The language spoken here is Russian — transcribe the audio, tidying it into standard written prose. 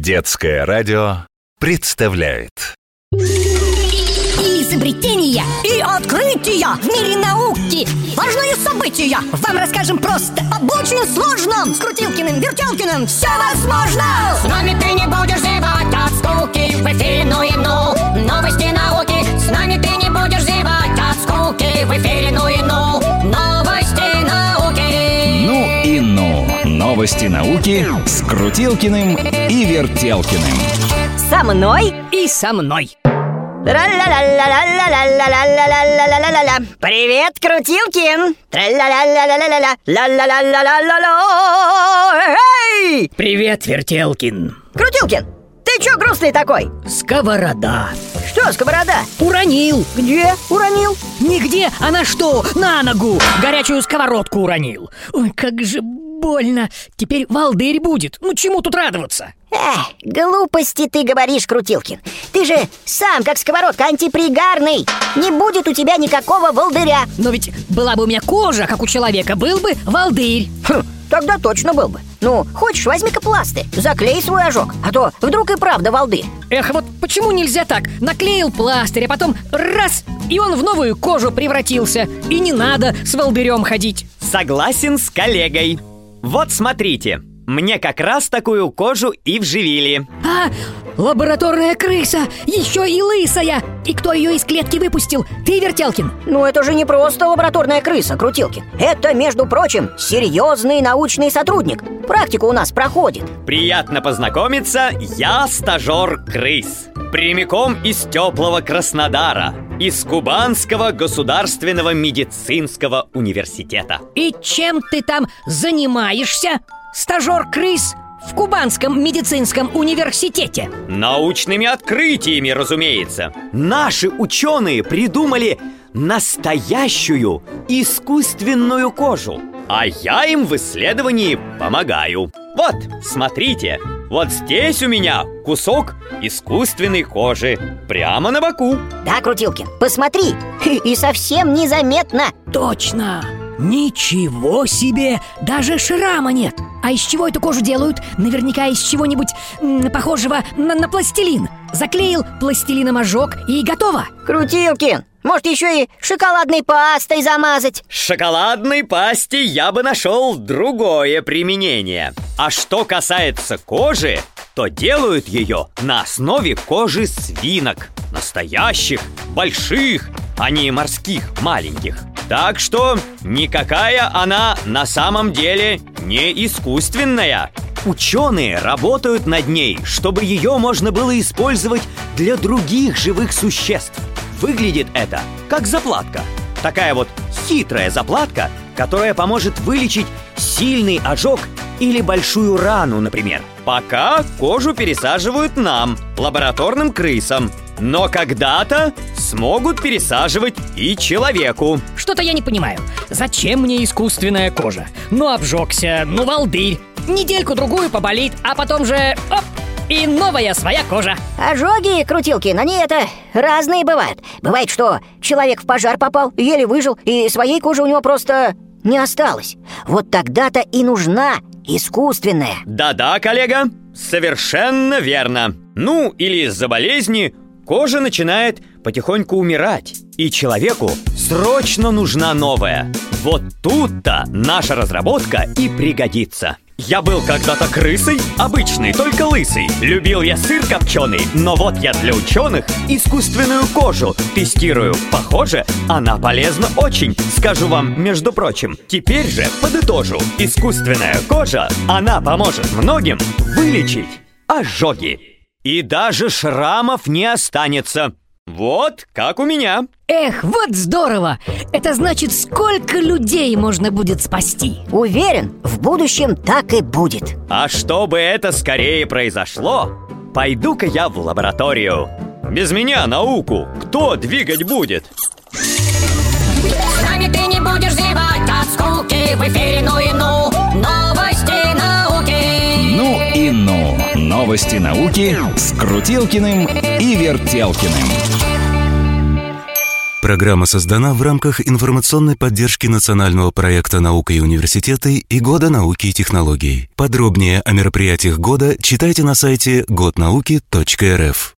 Детское радио представляет изобретения и открытия в мире науки. Важные события вам расскажем просто об очень сложном. С Крутилкиным, Вертелкиным все возможно. С нами ты не будешь зевать от скуки. В эфире новости науки. С нами ты не будешь зевать от скуки. В эфире новости науки. Новости науки с Крутилкиным и Вертелкиным. Со мной и со мной. Привет, Крутилкин! Привет, Вертелкин. Крутилкин, ты чё грустный такой? Сковорода. Что сковорода? Уронил. Где уронил? Нигде, а на что? На ногу. Горячую сковородку уронил. Ой, как же больно. Теперь волдырь будет. Ну чему тут радоваться? Глупости ты говоришь, Крутилкин. Ты же сам, как сковородка, антипригарный. Не будет у тебя никакого волдыря. Но ведь была бы у меня кожа, как у человека, был бы волдырь. Тогда точно был бы. Ну, хочешь, возьми-ка пластырь, заклей свой ожог, а то вдруг и правда волдырь. Эх, вот почему нельзя так? Наклеил пластырь, а потом раз, и он в новую кожу превратился. И не надо с волдырем ходить. Согласен с коллегой. Вот смотрите, мне как раз такую кожу и вживили. Лабораторная крыса, еще и лысая. И кто ее из клетки выпустил? Ты, Вертелкин? Ну это же не просто лабораторная крыса, Крутилкин. Это, между прочим, серьезный научный сотрудник. Практику у нас проходит. Приятно познакомиться, я стажер крыс. Прямиком из теплого Краснодара, из Кубанского государственного медицинского университета. И чем ты там занимаешься, стажер крыс в Кубанском медицинском университете? Научными открытиями, разумеется. Наши ученые придумали настоящую искусственную кожу, а я им в исследовании помогаю. Вот, смотрите, вот здесь у меня кусок искусственной кожи, прямо на боку. Да, Крутилкин, посмотри, и совсем незаметно. Точно! Ничего себе! Даже шрама нет! А из чего эту кожу делают? Наверняка из чего-нибудь похожего на пластилин. Заклеил пластилином ожог и готово. Крутилкин, может еще и шоколадной пастой замазать? Шоколадной пасте я бы нашел другое применение. А что касается кожи, то делают ее на основе кожи свинок. Настоящих, больших, а не морских, маленьких. Так что никакая она на самом деле не искусственная. Ученые работают над ней, чтобы ее можно было использовать для других живых существ. Выглядит это как заплатка. Такая вот хитрая заплатка, которая поможет вылечить сильный ожог или большую рану, например. Пока кожу пересаживают нам, лабораторным крысам. Но когда-то смогут пересаживать и человеку. Что-то я не понимаю. Зачем мне искусственная кожа? Ну обжегся, ну волдырь. Недельку-другую поболит, а потом же оп, и новая своя кожа. Ожоги, Крутилкин, они разные бывают. Бывает, что человек в пожар попал, еле выжил, и своей кожи у него просто не осталось. Вот тогда-то и нужна искусственная. Да-да, коллега, совершенно верно. Ну, или из-за болезни кожа начинает потихоньку умирать, и человеку срочно нужна новая. Вот тут-то наша разработка и пригодится. Я был когда-то крысой, обычной, только лысый. Любил я сыр копченый, но вот я для ученых искусственную кожу тестирую. Похоже, она полезна очень, скажу вам, между прочим. Теперь же подытожу. Искусственная кожа, она поможет многим вылечить ожоги. И даже шрамов не останется. Вот как у меня. Эх, вот здорово! Это значит, сколько людей можно будет спасти. Уверен, в будущем так и будет. А чтобы это скорее произошло, пойду-ка я в лабораторию. Без меня науку кто двигать будет? С нами ты не будешь зевать от скуки. В эфире новости науки. Новости науки с Крутилкиным и Вертелкиным. Программа создана в рамках информационной поддержки национального проекта «Наука и университеты» и Года науки и технологий. Подробнее о мероприятиях года читайте на сайте godnauki.rf.